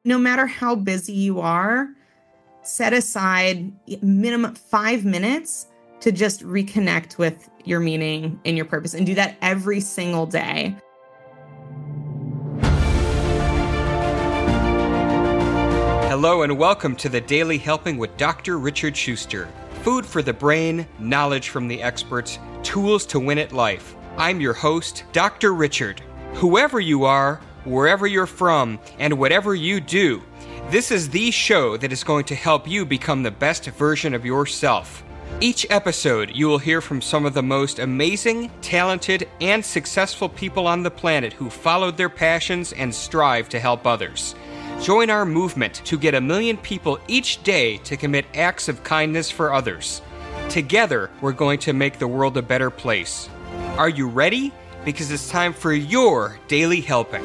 No matter how busy you are, set aside minimum 5 minutes to just reconnect with your meaning and your purpose, and do that every single day. Hello and welcome to the Daily Helping with Dr. Richard Schuster. Food for the brain, knowledge from the experts, tools to win at life. I'm your host, Dr. Richard. Whoever you are, wherever you're from, and whatever you do, this is the show that is going to help you become the best version of yourself. Each episode, you will hear from some of the most amazing, talented, and successful people on the planet who followed their passions and strive to help others. Join our movement to get 1 million people each day to commit acts of kindness for others. Together, we're going to make the world a better place. Are you ready? Because it's time for your Daily Helping.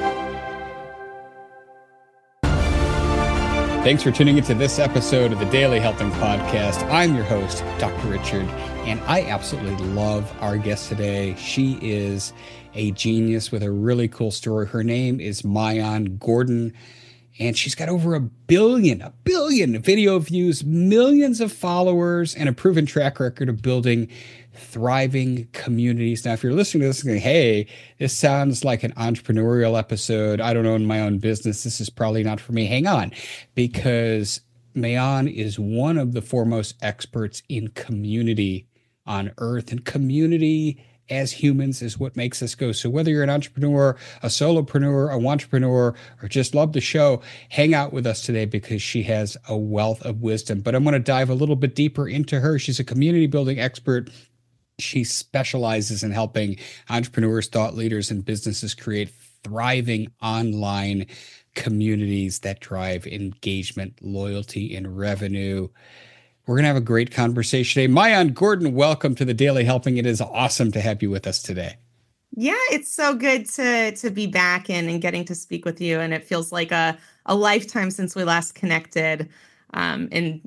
Thanks for tuning into this episode of the Daily Helping Podcast. I'm your host, Dr. Richard, and I absolutely love our guest today. She is a genius with a really cool story. Her name is Maayan Gordon, and she's got over a billion video views, millions of followers, and a proven track record of building thriving communities. Now, if you're listening to this and going, hey, this sounds like an entrepreneurial episode. I don't own my own business. This is probably not for me. Hang on, because Maayan is one of the foremost experts in community on earth, and community as humans is what makes us go. So whether you're an entrepreneur, a solopreneur, a wantrepreneur, or just love the show, hang out with us today because she has a wealth of wisdom. But I'm going to dive a little bit deeper into her. She's a community building expert. She specializes in helping entrepreneurs, thought leaders, and businesses create thriving online communities that drive engagement, loyalty, and revenue. We're going to have a great conversation today. Maayan Gordon, welcome to the Daily Helping. It is awesome to have you with us today. Yeah, it's so good to be back and getting to speak with you. And it feels like a lifetime since we last connected. I'm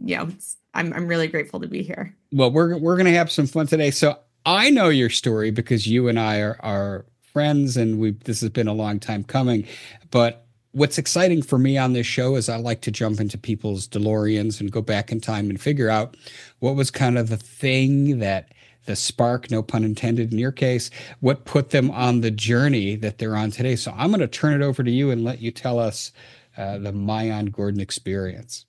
really grateful to be here. Well, we're going to have some fun today. So I know your story because you and I are friends, and this has been a long time coming. But what's exciting for me on this show is I like to jump into people's DeLoreans and go back in time and figure out what was kind of the thing that the spark, no pun intended in your case, what put them on the journey that they're on today. So I'm going to turn it over to you and let you tell us the Maayan Gordon experience.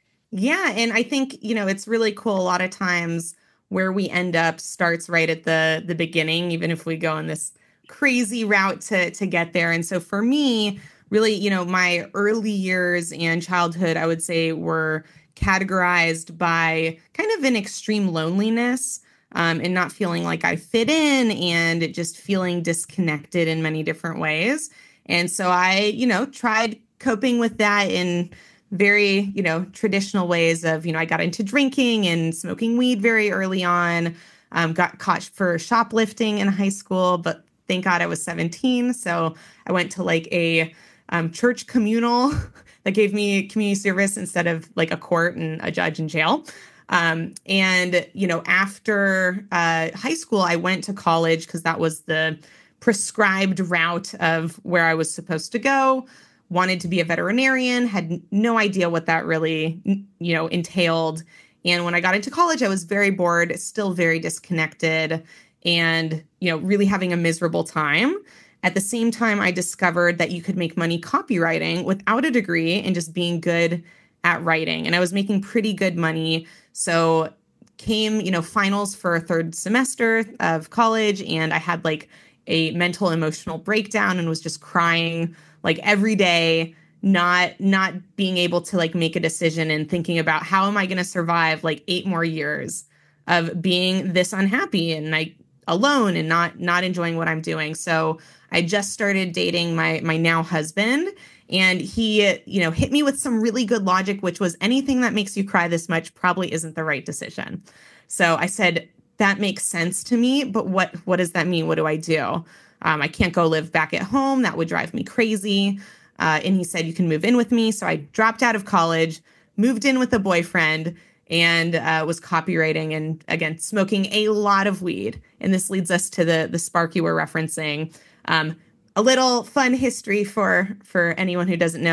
Yeah. And I think, it's really cool. A lot of times where we end up starts right at the beginning, even if we go on this crazy route to get there. And so for me, really, my early years and childhood, I would say, were categorized by kind of an extreme loneliness and not feeling like I fit in and just feeling disconnected in many different ways. And so I, tried coping with that in very, traditional ways of, I got into drinking and smoking weed very early on, got caught for shoplifting in high school, but thank God I was 17. So I went to like a church communal that gave me community service instead of like a court and a judge in jail. After high school, I went to college because that was the prescribed route of where I was supposed to go. Wanted to be a veterinarian, had no idea what that really, entailed. And when I got into college, I was very bored, still very disconnected, and, really having a miserable time. At the same time, I discovered that you could make money copywriting without a degree and just being good at writing. And I was making pretty good money. So came, finals for a third semester of college, and I had like a mental emotional breakdown and was just crying like every day, not being able to like make a decision and thinking about how am I going to survive like 8 more years of being this unhappy and like alone and not enjoying what I'm doing. So I just started dating my now husband, and he, hit me with some really good logic, which was anything that makes you cry this much probably isn't the right decision. So I said, that makes sense to me, but what does that mean? What do I do? I can't go live back at home. That would drive me crazy. And he said, you can move in with me. So I dropped out of college, moved in with a boyfriend, and was copywriting and, again, smoking a lot of weed. And this leads us to the spark you were referencing. A little fun history for anyone who doesn't know.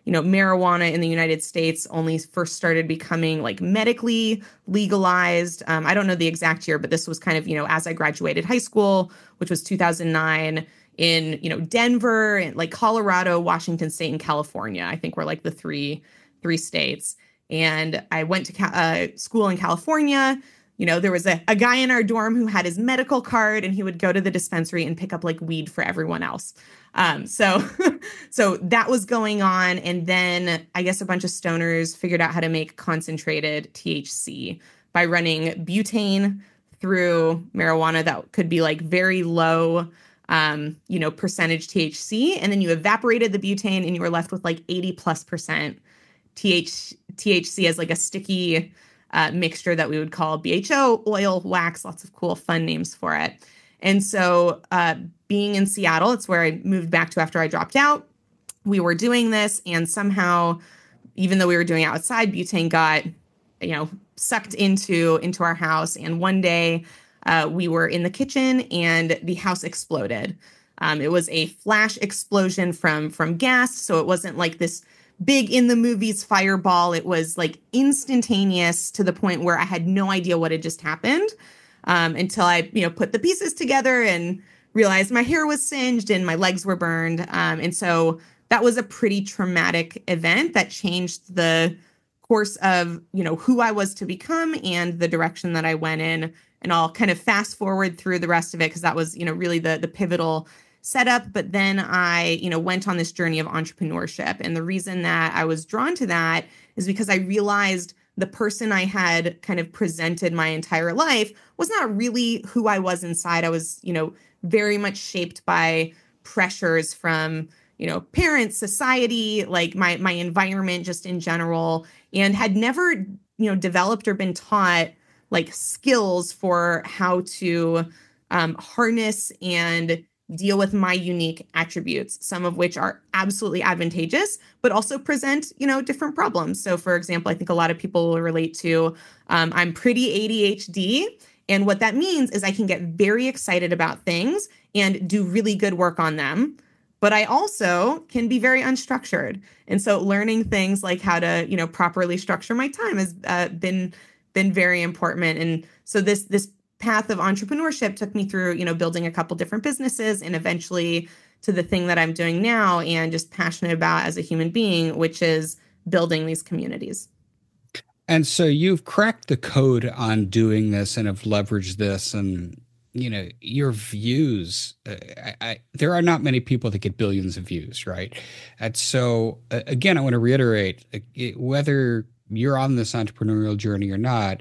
marijuana in the United States only first started becoming like medically legalized. I don't know the exact year, but this was kind of, as I graduated high school, which was 2009 in, Denver and like Colorado, Washington State, and California. I think were like the three states. And I went to school in California. There was a guy in our dorm who had his medical card, and he would go to the dispensary and pick up like weed for everyone else. So that was going on. And then I guess a bunch of stoners figured out how to make concentrated THC by running butane through marijuana that could be like very low, percentage THC. And then you evaporated the butane and you were left with like 80+% THC as like a sticky mixture that we would call BHO, oil, wax, lots of cool, fun names for it. And so being in Seattle, it's where I moved back to after I dropped out. We were doing this, and somehow, even though we were doing it outside, butane got, sucked into our house. And one day we were in the kitchen and the house exploded. It was a flash explosion from gas. So it wasn't like this big in the movies fireball. It was like instantaneous to the point where I had no idea what had just happened until I, put the pieces together and realized my hair was singed and my legs were burned. And so that was a pretty traumatic event that changed the course of, who I was to become and the direction that I went in. And I'll kind of fast forward through the rest of it because that was, really the pivotal setup. But then I, went on this journey of entrepreneurship. And the reason that I was drawn to that is because I realized the person I had kind of presented my entire life was not really who I was inside. I was, very much shaped by pressures from, parents, society, like my environment just in general, and had never, developed or been taught like skills for how to harness and deal with my unique attributes, some of which are absolutely advantageous, but also present, different problems. So for example, I think a lot of people will relate to, I'm pretty ADHD. And what that means is I can get very excited about things and do really good work on them. But I also can be very unstructured. And so learning things like how to, properly structure my time has been very important. And so this path of entrepreneurship took me through, building a couple different businesses and eventually to the thing that I'm doing now and just passionate about as a human being, which is building these communities. And so you've cracked the code on doing this and have leveraged this, and your views. There are not many people that get billions of views, right? And so again, I want to reiterate, whether you're on this entrepreneurial journey or not,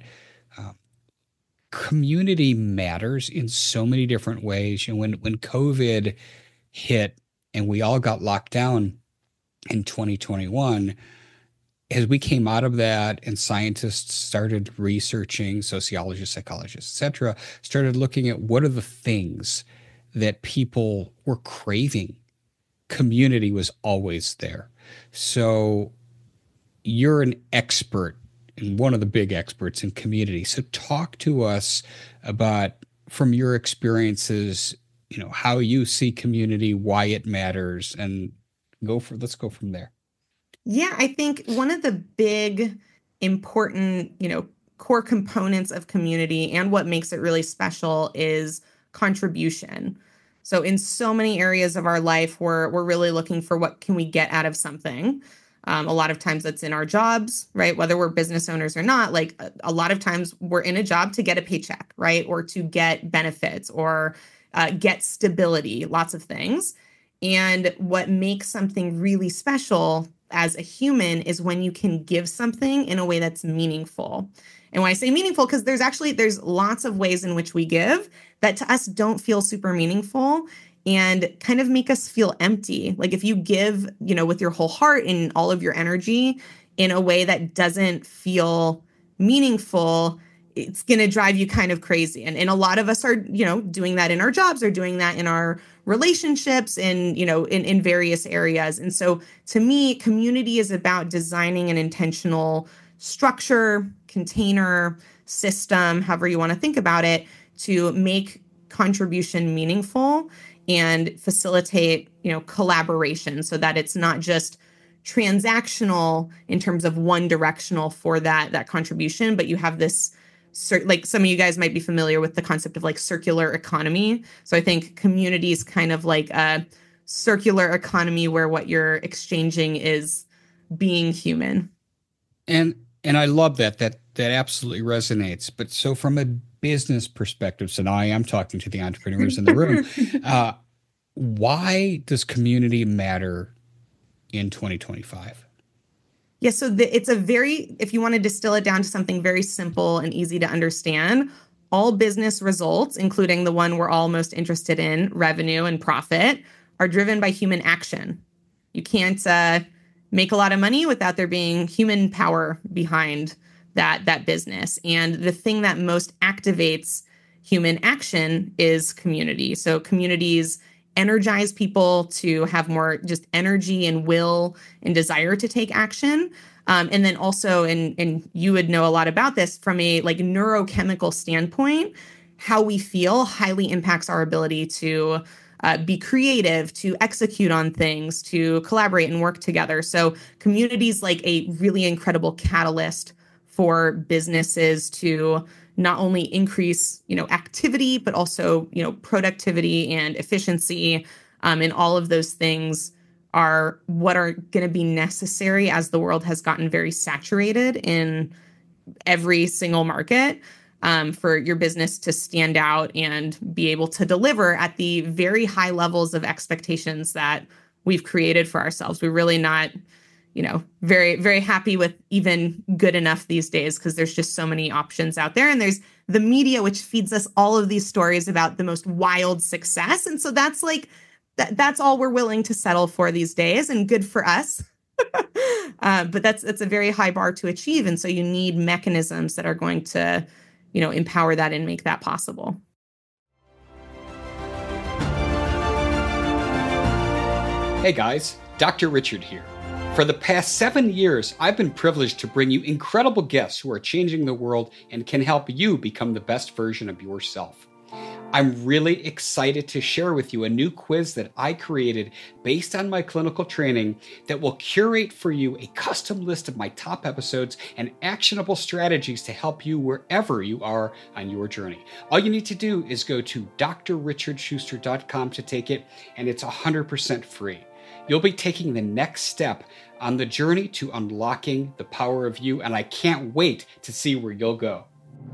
community matters in so many different ways. When COVID hit and we all got locked down in 2021, as we came out of that and scientists started researching, sociologists, psychologists, et cetera, started looking at what are the things that people were craving, community was always there. So you're an expert and one of the big experts in community. So talk to us about, from your experiences, how you see community, why it matters, and let's go from there. Yeah, I think one of the big important, core components of community and what makes it really special is contribution. So in so many areas of our life, we're really looking for what can we get out of something. A lot of times that's in our jobs, right? Whether we're business owners or not, like a lot of times we're in a job to get a paycheck, right? Or to get benefits or get stability, lots of things. And what makes something really special as a human is when you can give something in a way that's meaningful. And when I say meaningful, because there's lots of ways in which we give that to us don't feel super meaningful and kind of make us feel empty. Like if you give, with your whole heart and all of your energy in a way that doesn't feel meaningful, it's going to drive you kind of crazy. And a lot of us are, doing that in our jobs or doing that in our relationships and, in various areas. And so to me, community is about designing an intentional structure, container, system, however you want to think about it, to make contribution meaningful and facilitate, collaboration so that it's not just transactional in terms of one directional for that contribution, but you have this like some of you guys might be familiar with the concept of like circular economy. So I think community is kind of like a circular economy where what you're exchanging is being human. And I love that absolutely resonates. But so from a business perspective, so now I am talking to the entrepreneurs in the room. Why does community matter in 2025? Yeah, so it's if you want to distill it down to something very simple and easy to understand, all business results, including the one we're all most interested in, revenue and profit, are driven by human action. You can't make a lot of money without there being human power behind that business. And the thing that most activates human action is community. So communities energize people to have more just energy and will and desire to take action. And then also, and you would know a lot about this from a like neurochemical standpoint, how we feel highly impacts our ability to be creative, to execute on things, to collaborate and work together. So community is like a really incredible catalyst for businesses to not only increase, activity, but also, productivity and efficiency. And all of those things are what are going to be necessary as the world has gotten very saturated in every single market, for your business to stand out and be able to deliver at the very high levels of expectations that we've created for ourselves. We're really not, very, very happy with even good enough these days because there's just so many options out there. And there's the media, which feeds us all of these stories about the most wild success. And so that's like, that's all we're willing to settle for these days, and good for us. But that's a very high bar to achieve. And so you need mechanisms that are going to, empower that and make that possible. Hey guys, Dr. Richard here. For the past 7 years, I've been privileged to bring you incredible guests who are changing the world and can help you become the best version of yourself. I'm really excited to share with you a new quiz that I created based on my clinical training that will curate for you a custom list of my top episodes and actionable strategies to help you wherever you are on your journey. All you need to do is go to drrichardschuster.com to take it, and it's 100% free. You'll be taking the next step on the journey to unlocking the power of you, and I can't wait to see where you'll go.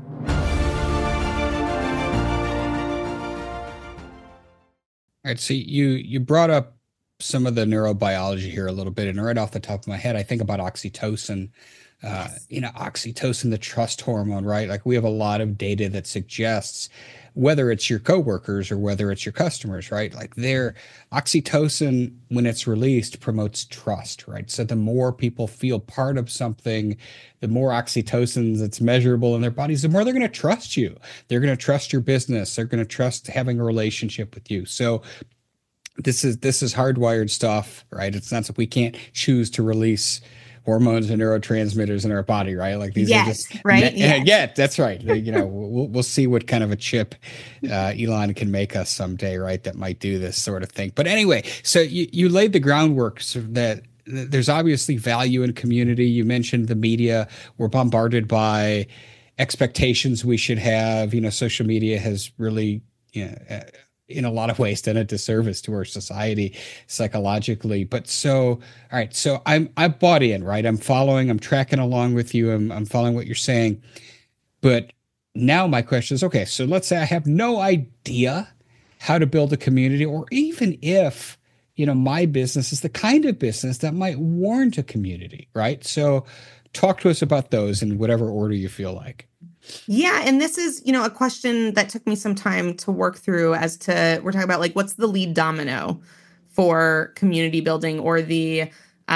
All right, so you brought up some of the neurobiology here a little bit, and right off the top of my head, I think about oxytocin. Yes. Oxytocin, the trust hormone, right? Like we have a lot of data that suggests whether it's your coworkers or whether it's your customers, right? Like their oxytocin, when it's released, promotes trust, right? So the more people feel part of something, the more oxytocin that's measurable in their bodies, the more they're going to trust you. They're going to trust your business. They're going to trust having a relationship with you. So this is hardwired stuff, right? It's not that we can't choose to release hormones and neurotransmitters in our body, right? Like these are just right. Yeah, that's right. We'll see what kind of a chip Elon can make us someday, right? That might do this sort of thing. But anyway, so you laid the groundwork so that there's obviously value in community. You mentioned the media. We're bombarded by expectations we should have. Social media has really, in a lot of ways done a disservice to our society psychologically. But so, all right, so I bought in, right? I'm tracking along with you. I'm following what you're saying. But now my question is, okay, so let's say I have no idea how to build a community, or even if, my business is the kind of business that might warrant a community, right? So talk to us about those in whatever order you feel like. Yeah. And this is, a question that took me some time to work through we're talking about like, what's the lead domino for community building, or the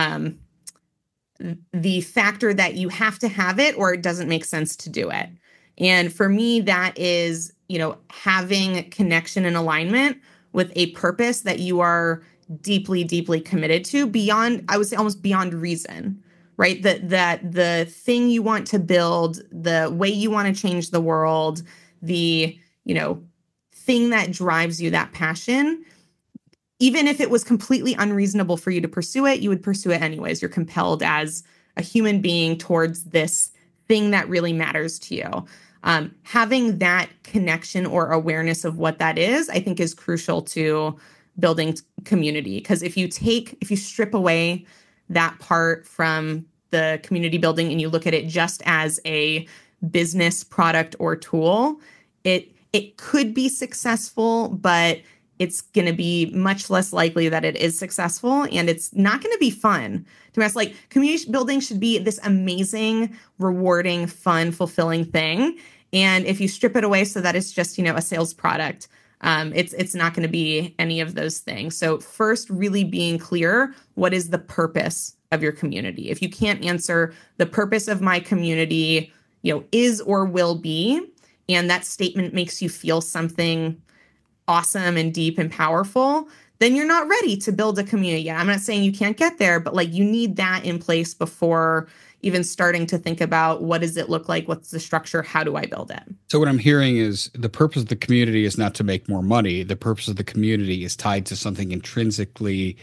factor that you have to have it or it doesn't make sense to do it. And for me, that is, having connection and alignment with a purpose that you are deeply, deeply committed to beyond, I would say almost beyond reason. Right? That the thing you want to build, the way you want to change the world, the, thing that drives you, that passion, even if it was completely unreasonable for you to pursue it, you would pursue it anyways. You're compelled as a human being towards this thing that really matters to you. Having that connection or awareness of what that is, I think, is crucial to building community. Because if you strip away that part from the community building and you look at it just as a business product or tool, it could be successful, but it's going to be much less likely that it is successful, and it's not going to be fun. To me, it's like community building should be this amazing, rewarding, fun, fulfilling thing. And if you strip it away so that it's just, a sales product, it's not going to be any of those things. So first, really being clear, what is the purpose of your community? If you can't answer the purpose of my community, is or will be, and that statement makes you feel something awesome and deep and powerful, then you're not ready to build a community yet. I'm not saying you can't get there, but you need that in place before even starting to think about what does it look like? What's the structure? How do I build it? So what I'm hearing is the purpose of the community is not to make more money. The purpose of the community is tied to something intrinsically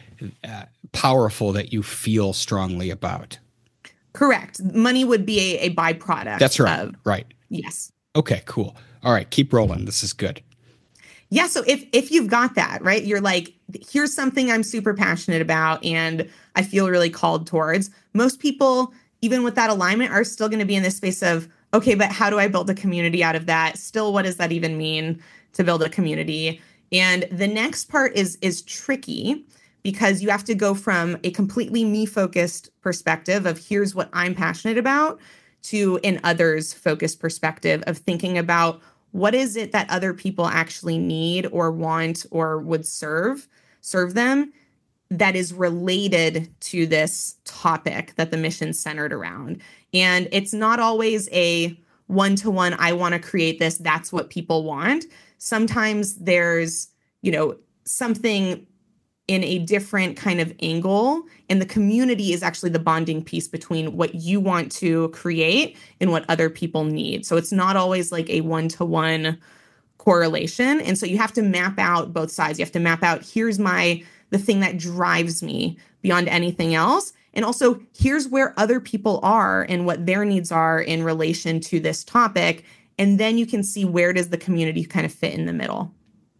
powerful that you feel strongly about. Correct. Money would be a byproduct. That's right. Right. Yes. Okay, cool. All right, keep rolling. This is good. Yeah. So if you've got that, right, you're like, here's something I'm super passionate about and I feel really called towards. Most people, even with that alignment, are still going to be in this space of, okay, but how do I build a community out of that? Still, what does that even mean to build a community? And the next part is tricky because you have to go from a completely me-focused perspective of here's what I'm passionate about to an others-focused perspective of thinking about what is it that other people actually need or want or would serve them that is related to this topic that the mission's centered around. And it's not always a one-to-one, I want to create this, that's what people want. Sometimes there's, something in a different kind of angle, and the community is actually the bonding piece between what you want to create and what other people need. So it's not always like a one-to-one correlation. And so you have to map out both sides. You have to map out, here's the thing that drives me beyond anything else. And also, here's where other people are and what their needs are in relation to this topic. And then you can see where does the community kind of fit in the middle.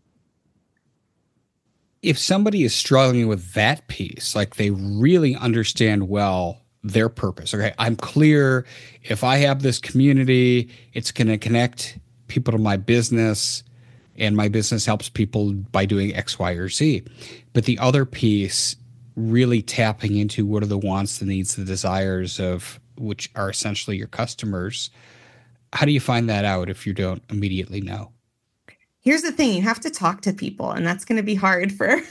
If somebody is struggling with that piece, like they really understand well their purpose. Okay, I'm clear. If I have this community, it's going to connect people to my business, and my business helps people by doing X, Y, or Z. But the other piece, really tapping into what are the wants, the needs, the desires of which are essentially your customers. How do you find that out if you don't immediately know? Here's the thing, you have to talk to people, and that's going to be hard for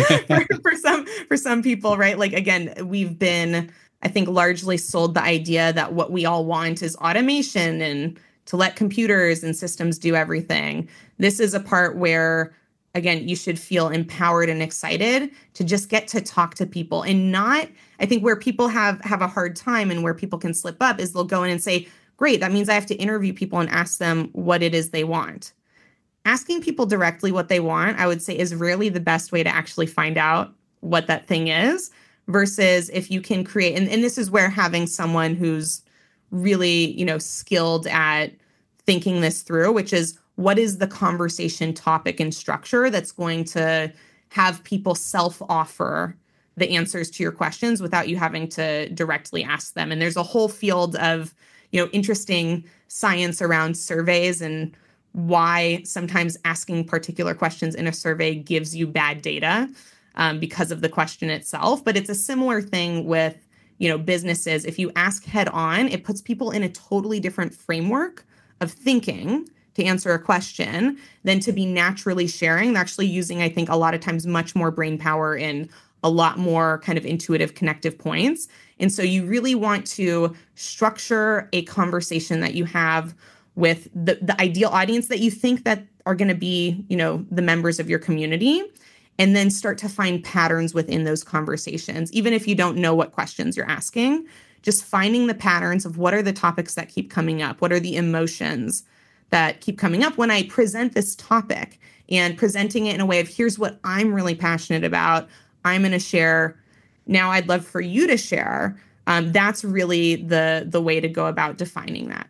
for some people, right? Like, again, we've been, I think, largely sold the idea that what we all want is automation and to let computers and systems do everything. This is a part where, again, you should feel empowered and excited to just get to talk to people, and not, I think where people have a hard time and where people can slip up is they'll go in and say, great, that means I have to interview people and ask them what it is they want. Asking people directly what they want, I would say, is really the best way to actually find out what that thing is, versus if you can create, and this is where having someone who's really, skilled at thinking this through, which is what is the conversation topic and structure that's going to have people self-offer the answers to your questions without you having to directly ask them. And there's a whole field of, interesting science around surveys and why sometimes asking particular questions in a survey gives you bad data because of the question itself. But it's a similar thing with, businesses. If you ask head on, it puts people in a totally different framework of thinking to answer a question than to be naturally sharing. They're actually using, I think, a lot of times much more brain power in a lot more kind of intuitive connective points. And so you really want to structure a conversation that you have with the ideal audience that you think that are going to be, the members of your community, and then start to find patterns within those conversations. Even if you don't know what questions you're asking, just finding the patterns of what are the topics that keep coming up? What are the emotions that keep coming up when I present this topic? and presenting it in a way of here's what I'm really passionate about. I'm going to share. Now I'd love for you to share. That's really the way to go about defining that.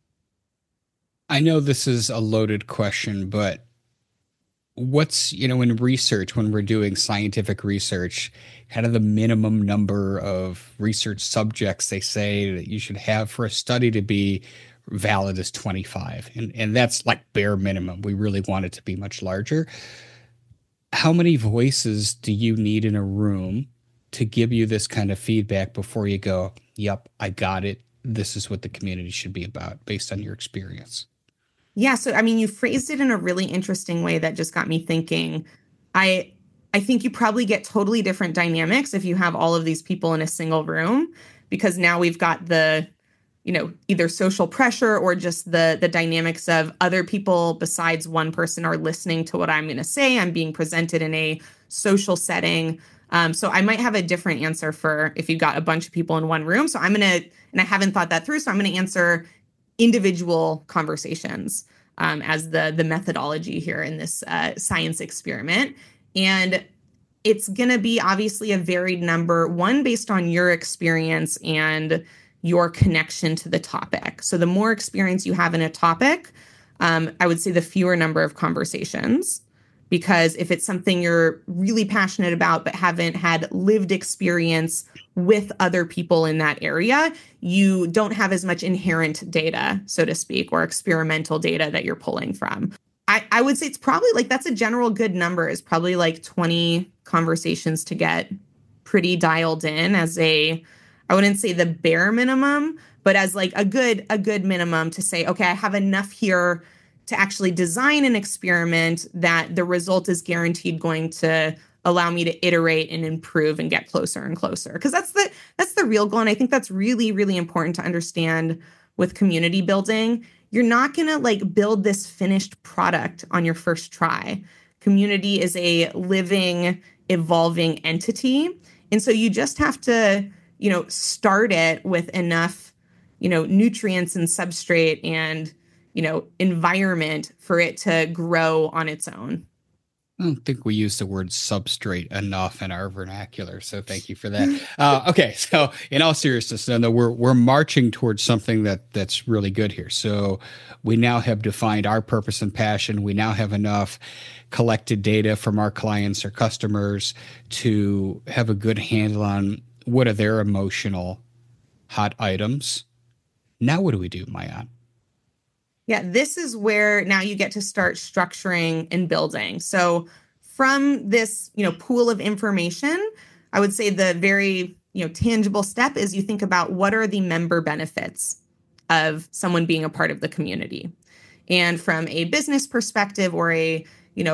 I know this is a loaded question, but what's, in research, when we're doing scientific research, kind of the minimum number of research subjects they say that you should have for a study to be valid is 25. And that's like bare minimum. We really want it to be much larger. How many voices do you need in a room to give you this kind of feedback before you go, yep, I got it. This is what the community should be about based on your experience? Yeah. So, I mean, you phrased it in a really interesting way that just got me thinking. I think you probably get totally different dynamics if you have all of these people in a single room, because now we've got the, either social pressure or just the dynamics of other people besides one person are listening to what I'm going to say. I'm being presented in a social setting. So I might have a different answer for if you've got a bunch of people in one room. So I'm going to, and I haven't thought that through, so I'm going to answer individual conversations as the methodology here in this science experiment. And it's going to be obviously a varied number, one based on your experience and your connection to the topic. So the more experience you have in a topic, I would say the fewer number of conversations. Because if it's something you're really passionate about but haven't had lived experience with other people in that area, you don't have as much inherent data, so to speak, or experimental data that you're pulling from. I would say it's probably like that's a general good number, is probably like 20 conversations to get pretty dialed in as I wouldn't say the bare minimum, but as like a good minimum to say, okay, I have enough here to actually design an experiment that the result is guaranteed going to allow me to iterate and improve and get closer and closer. Because that's the real goal. And I think that's really, really important to understand with community building. You're not going to like build this finished product on your first try. Community is a living, evolving entity. And so you just have to, start it with enough, nutrients and substrate and environment for it to grow on its own. I don't think we use the word substrate enough in our vernacular, so thank you for that. Okay, so in all seriousness, no, we're marching towards something that's really good here. So we now have defined our purpose and passion. We now have enough collected data from our clients or customers to have a good handle on what are their emotional hot items. Now what do we do, Maayan? Yeah, this is where now you get to start structuring and building. So from this, pool of information, I would say the very, tangible step is you think about what are the member benefits of someone being a part of the community. And from a business perspective or a,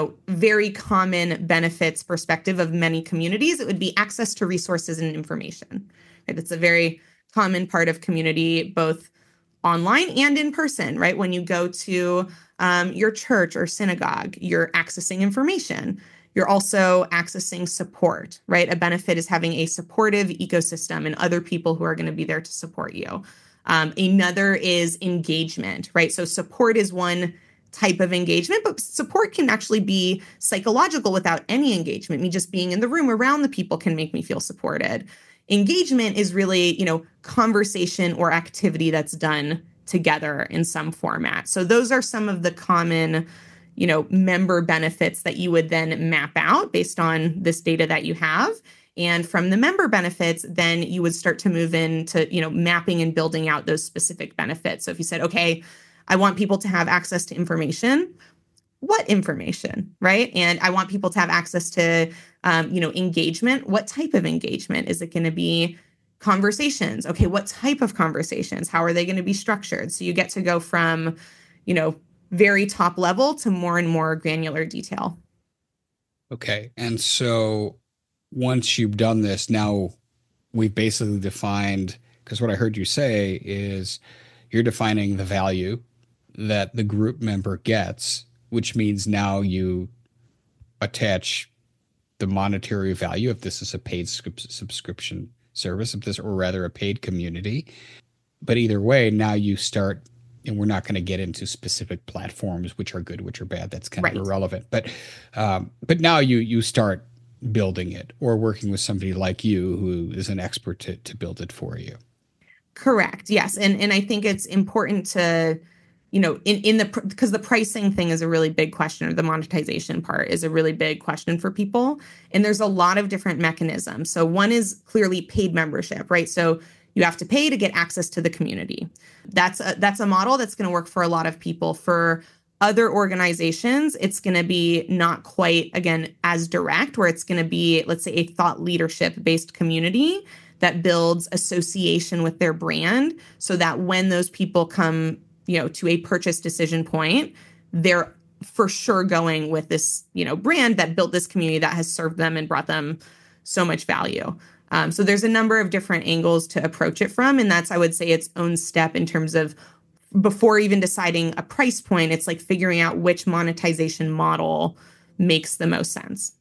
very common benefits perspective of many communities, it would be access to resources and information. Right? It's a very common part of community, both online and in person, right? When you go to your church or synagogue, you're accessing information. You're also accessing support, right? A benefit is having a supportive ecosystem and other people who are going to be there to support you. Another is engagement, right? So support is one type of engagement, but support can actually be psychological without any engagement. Me just being in the room around the people can make me feel supported. Engagement is really, conversation or activity that's done together in some format. So those are some of the common, member benefits that you would then map out based on this data that you have. And from the member benefits, then you would start to move into, mapping and building out those specific benefits. So if you said, okay, I want people to have access to information, what information, right? And I want people to have access to, engagement. What type of engagement? Is it going to be conversations? Okay, what type of conversations? How are they going to be structured? So you get to go from, very top level to more and more granular detail. Okay. And so once you've done this, now we've basically defined, because what I heard you say is you're defining the value that the group member gets, which means now you attach the monetary value if this is a paid subscription service, or rather a paid community. But either way, now you start And we're not going to get into specific platforms, which are good, which are bad. That's kind Right. of irrelevant. But now you start building it or working with somebody like you who is an expert to build it for you. Correct. Yes. And I think it's important to, because the pricing thing is a really big question, or the monetization part is a really big question for people. And there's a lot of different mechanisms. So one is clearly paid membership, right? So you have to pay to get access to the community. That's a model that's going to work for a lot of people. For other organizations, it's going to be not quite, again, as direct, where it's going to be, let's say, a thought leadership based community that builds association with their brand, so that when those people come, to a purchase decision point, they're for sure going with this, brand that built this community that has served them and brought them so much value. So there's a number of different angles to approach it from. And that's, I would say, its own step in terms of, before even deciding a price point, it's like figuring out which monetization model makes the most sense.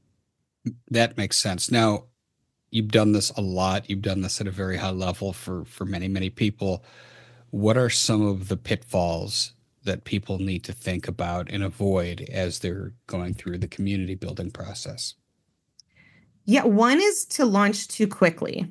That makes sense. Now, you've done this a lot. You've done this at a very high level for many, many people. What are some of the pitfalls that people need to think about and avoid as they're going through the community building process? Yeah, one is to launch too quickly.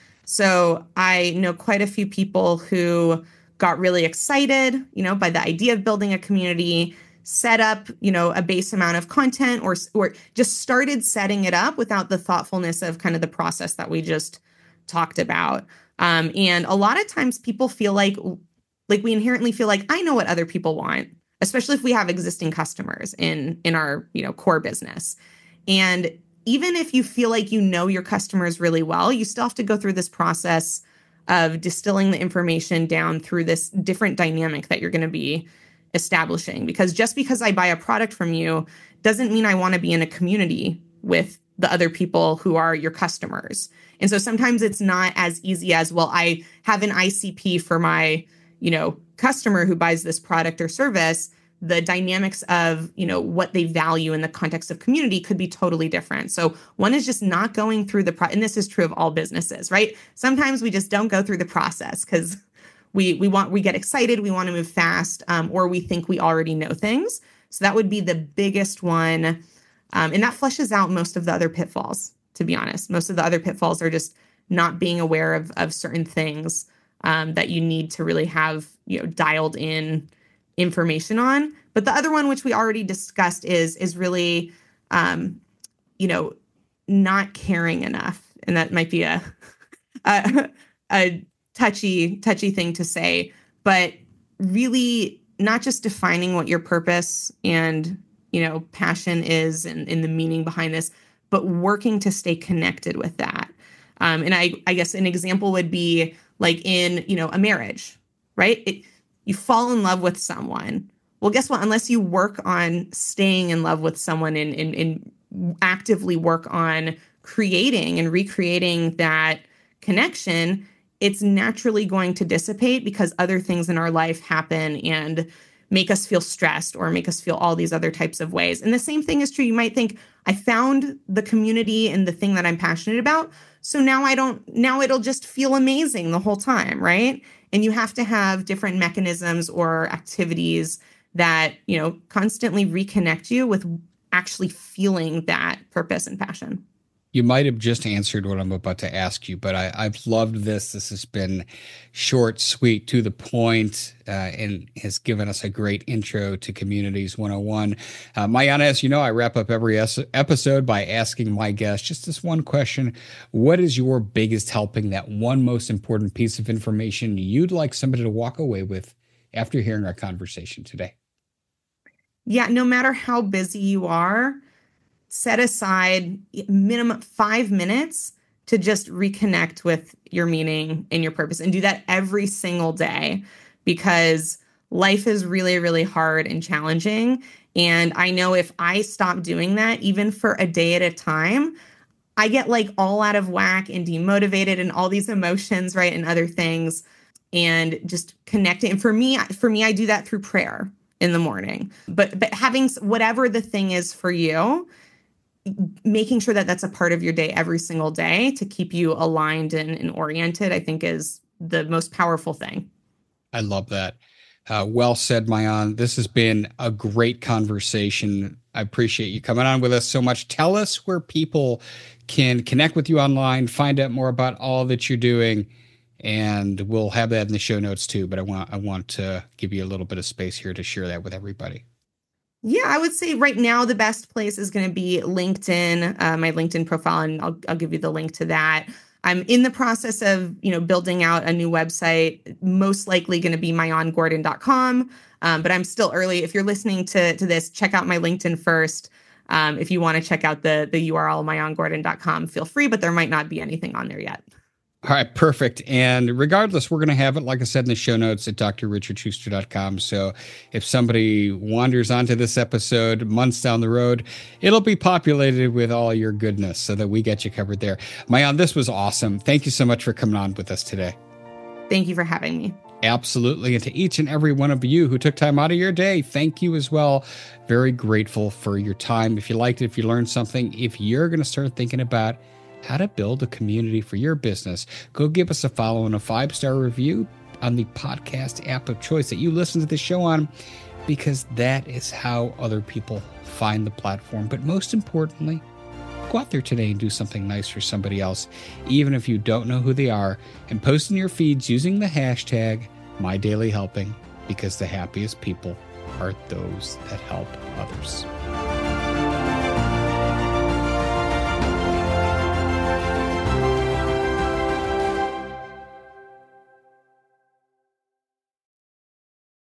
So I know quite a few people who got really excited, by the idea of building a community, set up, a base amount of content, or just started setting it up without the thoughtfulness of kind of the process that we just talked about. And a lot of times people feel like we inherently feel like, I know what other people want, especially if we have existing customers in our, core business. And even if you feel like your customers really well, you still have to go through this process of distilling the information down through this different dynamic that you're going to be establishing. Because just because I buy a product from you doesn't mean I want to be in a community with the other people who are your customers. And so sometimes it's not as easy as, well, I have an ICP for my, customer who buys this product or service. The dynamics of, what they value in the context of community could be totally different. So one is just not going through and this is true of all businesses, right? Sometimes we just don't go through the process because we get excited, we want to move fast, or we think we already know things. So that would be the biggest one. And that fleshes out most of the other pitfalls, to be honest. Most of the other pitfalls are just not being aware of certain things that you need to really have, dialed in information on. But the other one, which we already discussed, is really, not caring enough. And that might be a touchy thing to say, but really not just defining what your purpose and, passion is and the meaning behind this, but working to stay connected with that. And I guess an example would be like in, a marriage, right? You fall in love with someone. Well, guess what? Unless you work on staying in love with someone and actively work on creating and recreating that connection, it's naturally going to dissipate because other things in our life happen and make us feel stressed or make us feel all these other types of ways. And the same thing is true. You might think, I found the community and the thing that I'm passionate about, so now it'll just feel amazing the whole time, right? And you have to have different mechanisms or activities that, constantly reconnect you with actually feeling that purpose and passion. You might have just answered what I'm about to ask you, but I've loved this. This has been short, sweet, to the point, and has given us a great intro to Communities 101. Mayana, as you know, I wrap up every episode by asking my guests just this one question. What is your biggest helping, that one most important piece of information you'd like somebody to walk away with after hearing our conversation today? Yeah, no matter how busy you are, set aside minimum 5 minutes to just reconnect with your meaning and your purpose, and do that every single day, because life is really, really hard and challenging. And I know if I stop doing that, even for a day at a time, I get like all out of whack and demotivated and all these emotions, right? And other things, and just connecting. And for me, I do that through prayer in the morning, but having whatever the thing is for you, making sure that that's a part of your day every single day to keep you aligned and oriented, I think is the most powerful thing. I love that. Well said, Maayan. This has been a great conversation. I appreciate you coming on with us so much. Tell us where people can connect with you online, find out more about all that you're doing, and we'll have that in the show notes too. But I want to give you a little bit of space here to share that with everybody. Yeah, I would say right now the best place is going to be LinkedIn, my LinkedIn profile, and I'll give you the link to that. I'm in the process of, building out a new website, most likely going to be maayangordon.com. But I'm still early. If you're listening to this, check out my LinkedIn first. If you want to check out the URL, maayangordon.com, feel free, but there might not be anything on there yet. All right, perfect. And regardless, we're going to have it, like I said, in the show notes at drrichardschuster.com. So if somebody wanders onto this episode months down the road, it'll be populated with all your goodness so that we get you covered there. Maayan, this was awesome. Thank you so much for coming on with us today. Thank you for having me. Absolutely. And to each and every one of you who took time out of your day, thank you as well. Very grateful for your time. If you liked it, if you learned something, if you're going to start thinking about how to build a community for your business, go give us a follow and a 5-star review on the podcast app of choice that you listen to the show on, because that is how other people find the platform. But most importantly, go out there today and do something nice for somebody else, even if you don't know who they are, and post in your feeds using the hashtag #MyDailyHelping, because the happiest people are those that help others.